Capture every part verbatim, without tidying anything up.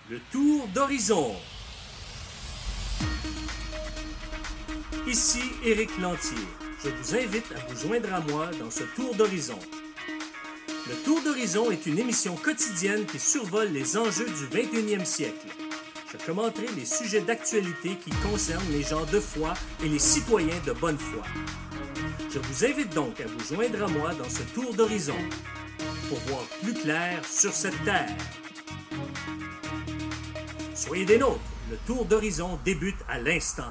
Le tour d'horizon. Ici Éric Lantier. Je vous invite à vous joindre à moi dans ce tour d'horizon. Le tour d'horizon est une émission quotidienne qui survole les enjeux du vingt et unième siècle. Je commenterai les sujets d'actualité qui concernent les gens de foi et les citoyens de bonne foi. Je vous invite donc à vous joindre à moi dans ce tour d'horizon pour voir plus clair sur cette terre. Soyez des nôtres, le tour d'horizon débute à l'instant.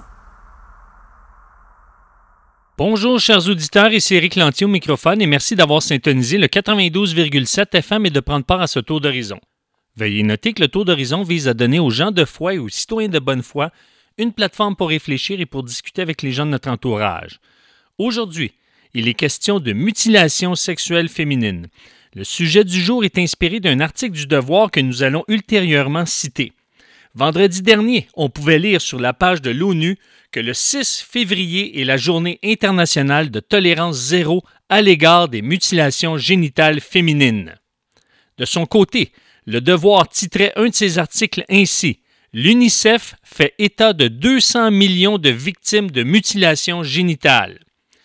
Bonjour chers auditeurs, ici Éric Lantier au microphone et merci d'avoir syntonisé le quatre-vingt-douze virgule sept F M et de prendre part à ce tour d'horizon. Veuillez noter que le tour d'horizon vise à donner aux gens de foi et aux citoyens de bonne foi une plateforme pour réfléchir et pour discuter avec les gens de notre entourage. Aujourd'hui, il est question de mutilation sexuelle féminine. Le sujet du jour est inspiré d'un article du Devoir que nous allons ultérieurement citer. Vendredi dernier, on pouvait lire sur la page de l'ONU que le six février est la journée internationale de tolérance zéro à l'égard des mutilations génitales féminines. De son côté, le Devoir titrait un de ses articles ainsi « L'UNICEF fait état de deux cents millions de victimes de mutilations génitales ».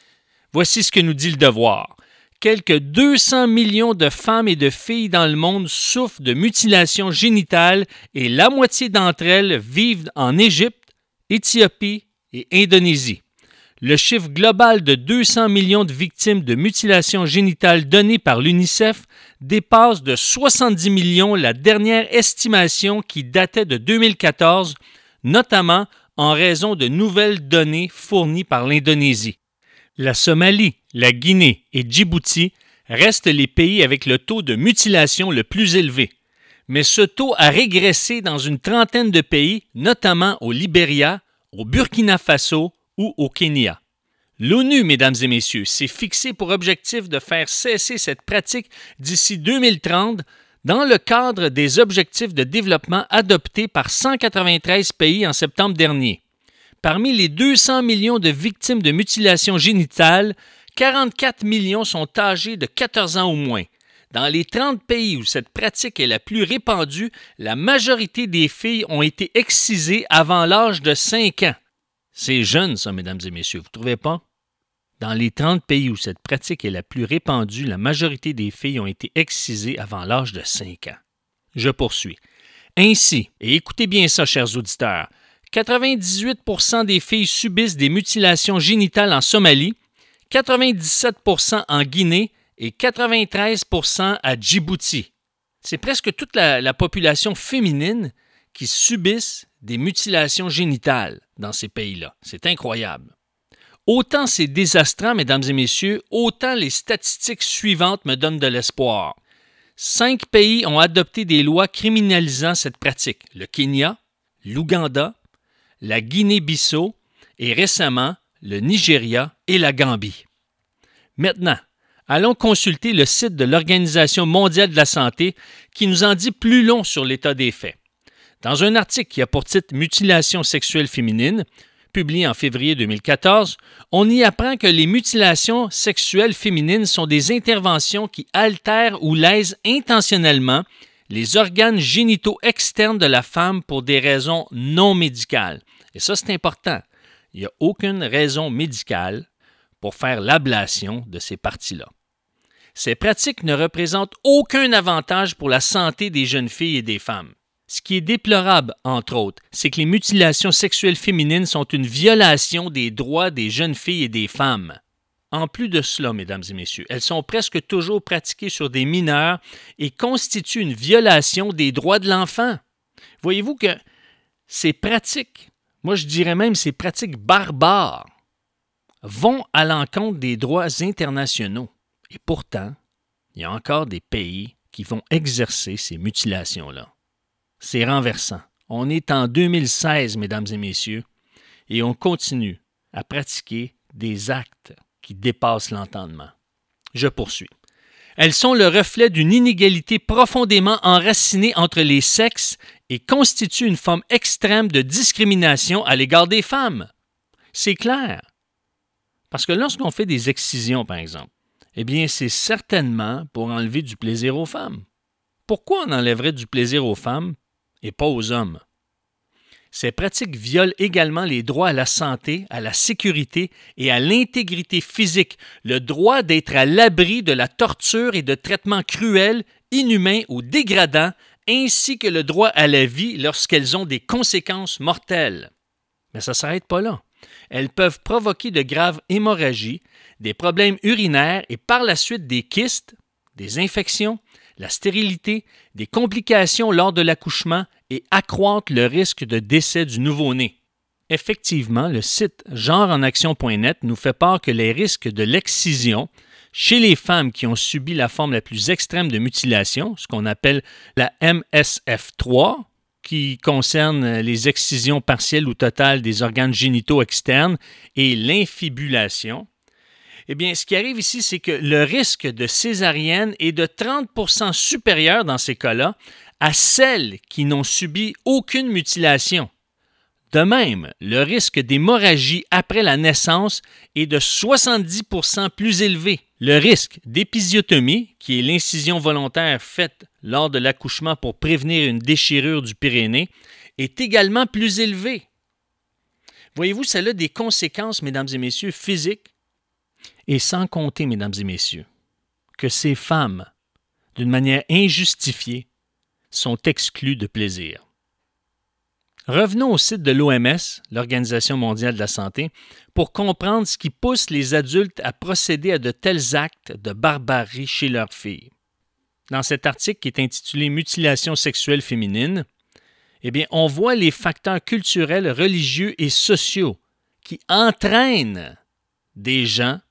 Voici ce que nous dit le Devoir. Quelque deux cents millions de femmes et de filles dans le monde souffrent de mutilations génitales et la moitié d'entre elles vivent en Égypte, Éthiopie et Indonésie. Le chiffre global de deux cents millions de victimes de mutilations génitales donné par l'UNICEF dépasse de soixante-dix millions la dernière estimation qui datait de deux mille quatorze, notamment en raison de nouvelles données fournies par l'Indonésie. La Somalie, la Guinée et Djibouti restent les pays avec le taux de mutilation le plus élevé. Mais ce taux a régressé dans une trentaine de pays, notamment au Libéria, au Burkina Faso ou au Kenya. L'ONU, mesdames et messieurs, s'est fixé pour objectif de faire cesser cette pratique d'ici deux mille trente dans le cadre des objectifs de développement adoptés par cent quatre-vingt-treize pays en septembre dernier. Parmi les deux cents millions de victimes de mutilations génitales, quarante-quatre millions sont âgées de quatorze ans ou moins. Dans les trente pays où cette pratique est la plus répandue, la majorité des filles ont été excisées avant l'âge de cinq ans. C'est jeune, ça, mesdames et messieurs, vous ne trouvez pas? Dans les trente pays où cette pratique est la plus répandue, la majorité des filles ont été excisées avant l'âge de cinq ans. Je poursuis. Ainsi, et écoutez bien ça, chers auditeurs, quatre-vingt-dix-huit pour cent des filles subissent des mutilations génitales en Somalie, quatre-vingt-dix-sept pour cent en Guinée et quatre-vingt-treize pour cent à Djibouti. C'est presque toute la, la population féminine qui subissent des mutilations génitales dans ces pays-là. C'est incroyable. Autant c'est désastrant, mesdames et messieurs, autant les statistiques suivantes me donnent de l'espoir. Cinq pays ont adopté des lois criminalisant cette pratique. Le Kenya, l'Ouganda, la Guinée-Bissau et récemment le Nigeria et la Gambie. Maintenant, allons consulter le site de l'Organisation mondiale de la santé qui nous en dit plus long sur l'état des faits. Dans un article qui a pour titre « Mutilation sexuelle féminine », publié en février deux mille quatorze, on y apprend que les mutilations sexuelles féminines sont des interventions qui altèrent ou lèsent intentionnellement les organes génitaux externes de la femme pour des raisons non médicales. Et ça, c'est important. Il n'y a aucune raison médicale pour faire l'ablation de ces parties-là. Ces pratiques ne représentent aucun avantage pour la santé des jeunes filles et des femmes. Ce qui est déplorable, entre autres, c'est que les mutilations sexuelles féminines sont une violation des droits des jeunes filles et des femmes. En plus de cela, mesdames et messieurs, elles sont presque toujours pratiquées sur des mineurs et constituent une violation des droits de l'enfant. Voyez-vous que ces pratiques, moi je dirais même ces pratiques barbares, vont à l'encontre des droits internationaux. Et pourtant, il y a encore des pays qui vont exercer ces mutilations-là. C'est renversant. On est en deux mille seize, mesdames et messieurs, et on continue à pratiquer des actes qui dépassent l'entendement. Je poursuis. Elles sont le reflet d'une inégalité profondément enracinée entre les sexes et constituent une forme extrême de discrimination à l'égard des femmes. C'est clair. Parce que lorsqu'on fait des excisions, par exemple, eh bien, c'est certainement pour enlever du plaisir aux femmes. Pourquoi on enlèverait du plaisir aux femmes et pas aux hommes. Ces pratiques violent également les droits à la santé, à la sécurité et à l'intégrité physique, le droit d'être à l'abri de la torture et de traitements cruels, inhumains ou dégradants, ainsi que le droit à la vie lorsqu'elles ont des conséquences mortelles. Mais ça ne s'arrête pas là. Elles peuvent provoquer de graves hémorragies, des problèmes urinaires et par la suite des kystes, des infections, la stérilité, des complications lors de l'accouchement et accroître le risque de décès du nouveau-né. Effectivement, le site genre en action point net nous fait part que les risques de l'excision chez les femmes qui ont subi la forme la plus extrême de mutilation, ce qu'on appelle la M S F trois, qui concerne les excisions partielles ou totales des organes génitaux externes et l'infibulation, eh bien, ce qui arrive ici, c'est que le risque de césarienne est de trente pour cent supérieur dans ces cas-là à celles qui n'ont subi aucune mutilation. De même, le risque d'hémorragie après la naissance est de soixante-dix pour cent plus élevé. Le risque d'épisiotomie, qui est l'incision volontaire faite lors de l'accouchement pour prévenir une déchirure du périnée, est également plus élevé. Voyez-vous, ça a des conséquences, mesdames et messieurs, physiques. Et sans compter, mesdames et messieurs, que ces femmes, d'une manière injustifiée, sont exclues de plaisir. Revenons au site de l'O M S, l'Organisation mondiale de la santé, pour comprendre ce qui pousse les adultes à procéder à de tels actes de barbarie chez leurs filles. Dans cet article qui est intitulé « Mutilation sexuelle féminine », eh bien, on voit les facteurs culturels, religieux et sociaux qui entraînent des gens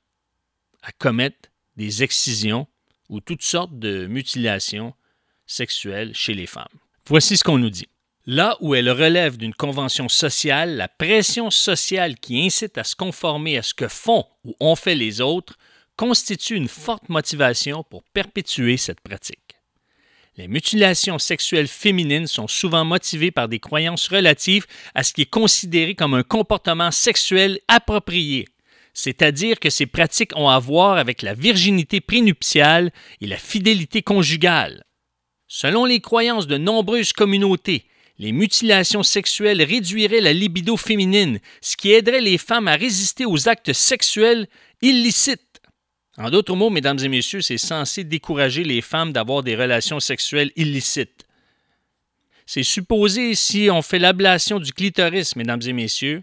à commettre des excisions ou toutes sortes de mutilations sexuelles chez les femmes. Voici ce qu'on nous dit. Là où elle relève d'une convention sociale, la pression sociale qui incite à se conformer à ce que font ou ont fait les autres constitue une forte motivation pour perpétuer cette pratique. Les mutilations sexuelles féminines sont souvent motivées par des croyances relatives à ce qui est considéré comme un comportement sexuel approprié, c'est-à-dire que ces pratiques ont à voir avec la virginité prénuptiale et la fidélité conjugale. Selon les croyances de nombreuses communautés, les mutilations sexuelles réduiraient la libido féminine, ce qui aiderait les femmes à résister aux actes sexuels illicites. En d'autres mots, mesdames et messieurs, c'est censé décourager les femmes d'avoir des relations sexuelles illicites. C'est supposé, si on fait l'ablation du clitoris, mesdames et messieurs,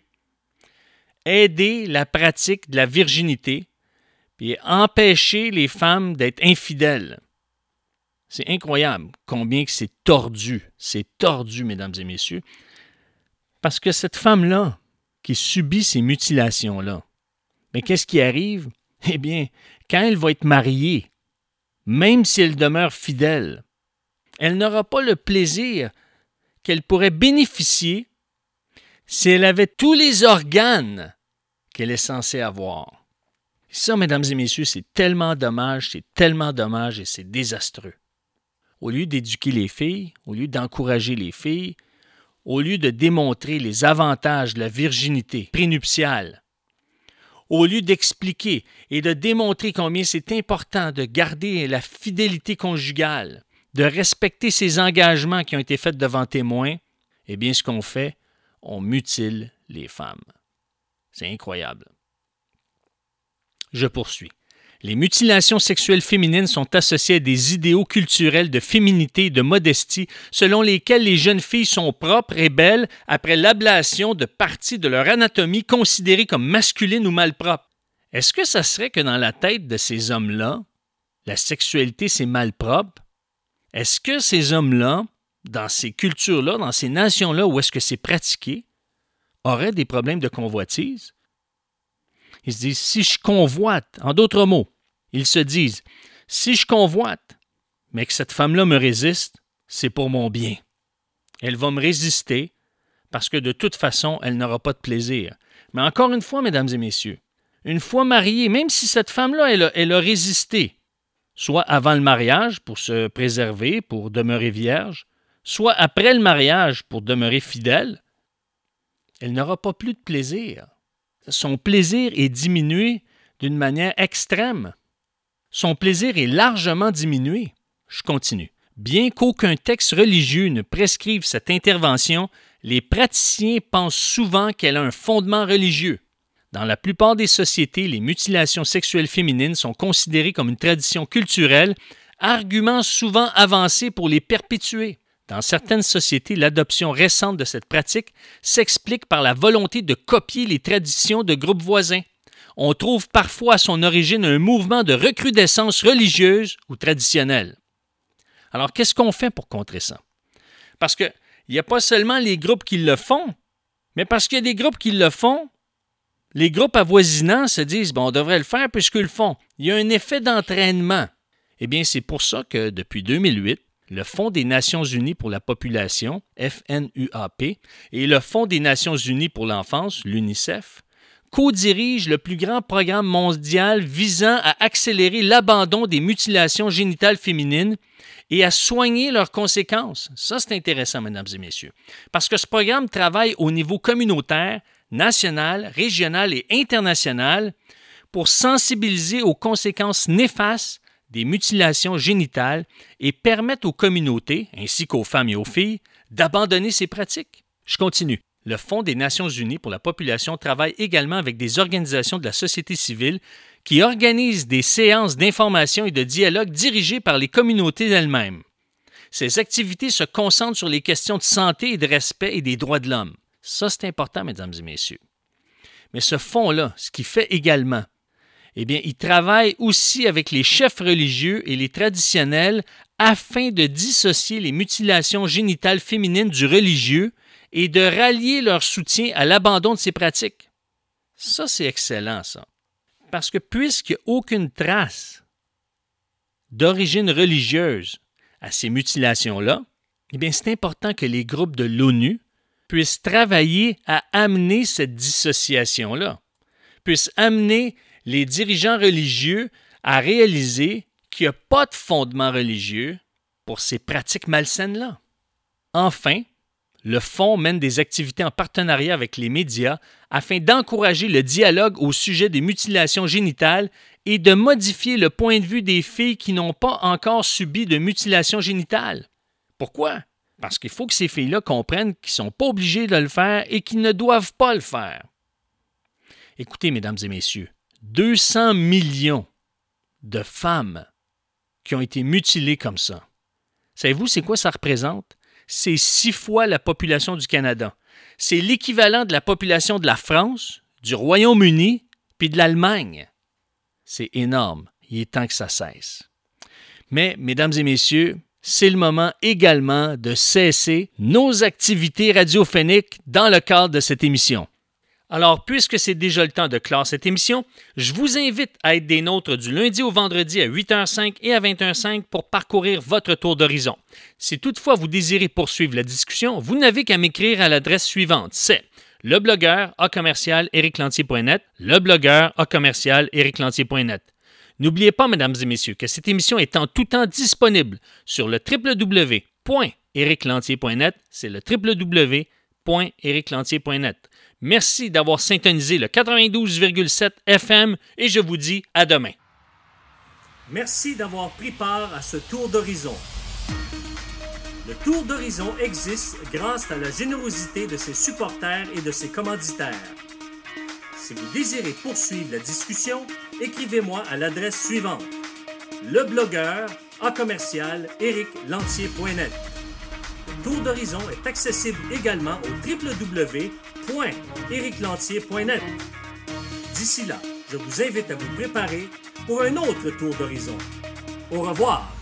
aider la pratique de la virginité et empêcher les femmes d'être infidèles. C'est incroyable combien que c'est tordu. C'est tordu, mesdames et messieurs. Parce que cette femme-là, qui subit ces mutilations-là, mais qu'est-ce qui arrive? Eh bien, quand elle va être mariée, même si elle demeure fidèle, elle n'aura pas le plaisir qu'elle pourrait bénéficier si elle avait tous les organes qu'elle est censée avoir. Ça, mesdames et messieurs, c'est tellement dommage, c'est tellement dommage et c'est désastreux. Au lieu d'éduquer les filles, au lieu d'encourager les filles, au lieu de démontrer les avantages de la virginité prénuptiale, au lieu d'expliquer et de démontrer combien c'est important de garder la fidélité conjugale, de respecter ses engagements qui ont été faits devant témoins, eh bien, ce qu'on fait, on mutile les femmes. C'est incroyable. Je poursuis. Les mutilations sexuelles féminines sont associées à des idéaux culturels de féminité et de modestie selon lesquels les jeunes filles sont propres et belles après l'ablation de parties de leur anatomie considérées comme masculines ou malpropres. Est-ce que ça serait que dans la tête de ces hommes-là, la sexualité c'est malpropre? Est-ce que ces hommes-là, dans ces cultures-là, dans ces nations-là où est-ce que c'est pratiqué, auraient des problèmes de convoitise? Ils se disent, si je convoite, en d'autres mots, ils se disent, si je convoite, mais que cette femme-là me résiste, c'est pour mon bien. Elle va me résister parce que de toute façon, elle n'aura pas de plaisir. Mais encore une fois, mesdames et messieurs, une fois mariée, même si cette femme-là, elle a, elle a résisté, soit avant le mariage pour se préserver, pour demeurer vierge, soit après le mariage pour demeurer fidèle, elle n'aura pas plus de plaisir. Son plaisir est diminué d'une manière extrême. Son plaisir est largement diminué. Je continue. Bien qu'aucun texte religieux ne prescrive cette intervention, les praticiens pensent souvent qu'elle a un fondement religieux. Dans la plupart des sociétés, les mutilations sexuelles féminines sont considérées comme une tradition culturelle, argument souvent avancé pour les perpétuer. Dans certaines sociétés, l'adoption récente de cette pratique s'explique par la volonté de copier les traditions de groupes voisins. On trouve parfois à son origine un mouvement de recrudescence religieuse ou traditionnelle. Alors, qu'est-ce qu'on fait pour contrer ça? Parce qu'il n'y a pas seulement les groupes qui le font, mais parce qu'il y a des groupes qui le font, les groupes avoisinants se disent « bon, on devrait le faire puisqu'ils le font ». Il y a un effet d'entraînement. Eh bien, c'est pour ça que depuis deux mille huit, le Fonds des Nations unies pour la population, F N U A P, et le Fonds des Nations unies pour l'enfance, l'UNICEF, co-dirigent le plus grand programme mondial visant à accélérer l'abandon des mutilations génitales féminines et à soigner leurs conséquences. Ça, c'est intéressant, mesdames et messieurs, parce que ce programme travaille au niveau communautaire, national, régional et international pour sensibiliser aux conséquences néfastes des mutilations génitales et permettre aux communautés, ainsi qu'aux femmes et aux filles, d'abandonner ces pratiques. Je continue. Le Fonds des Nations unies pour la population travaille également avec des organisations de la société civile qui organisent des séances d'information et de dialogue dirigées par les communautés elles-mêmes. Ces activités se concentrent sur les questions de santé et de respect et des droits de l'homme. Ça, c'est important, mesdames et messieurs. Mais ce fonds-là, ce qu'il fait également, eh bien, il travaille aussi avec les chefs religieux et les traditionnels afin de dissocier les mutilations génitales féminines du religieux et de rallier leur soutien à l'abandon de ces pratiques. Ça, c'est excellent, ça. Parce que puisqu'il n'y a aucune trace d'origine religieuse à ces mutilations-là, eh bien, c'est important que les groupes de l'ONU puissent travailler à amener cette dissociation-là, puissent amener les dirigeants religieux à réaliser qu'il n'y a pas de fondement religieux pour ces pratiques malsaines-là. Enfin, le Fonds mène des activités en partenariat avec les médias afin d'encourager le dialogue au sujet des mutilations génitales et de modifier le point de vue des filles qui n'ont pas encore subi de mutilation génitale. Pourquoi? Parce qu'il faut que ces filles-là comprennent qu'ils ne sont pas obligés de le faire et qu'ils ne doivent pas le faire. Écoutez, mesdames et messieurs, deux cents millions de femmes qui ont été mutilées comme ça. Savez-vous c'est quoi ça représente? C'est six fois la population du Canada. C'est l'équivalent de la population de la France, du Royaume-Uni puis de l'Allemagne. C'est énorme. Il est temps que ça cesse. Mais, mesdames et messieurs, c'est le moment également de cesser nos activités radiophoniques dans le cadre de cette émission. Alors, puisque c'est déjà le temps de clore cette émission, je vous invite à être des nôtres du lundi au vendredi à huit heures cinq et à vingt heures cinq pour parcourir votre tour d'horizon. Si toutefois vous désirez poursuivre la discussion, vous n'avez qu'à m'écrire à l'adresse suivante, c'est leblogueur à commercial éric lantier point net, leblogueur à commercial éric lantier point net. N'oubliez pas, mesdames et messieurs, que cette émission est en tout temps disponible sur le w w w point éric lantier point net, c'est le w w w point éric lantier point net. Merci d'avoir syntonisé le quatre-vingt-douze virgule sept F M et je vous dis à demain. Merci d'avoir pris part à ce tour d'horizon. Le tour d'horizon existe grâce à la générosité de ses supporters et de ses commanditaires. Si vous désirez poursuivre la discussion, écrivez-moi à l'adresse suivante, leblogueur à commercial éric lantier point net. Le tour d'horizon est accessible également au w w w point éric lantier point net. D'ici là, je vous invite à vous préparer pour un autre tour d'horizon. Au revoir!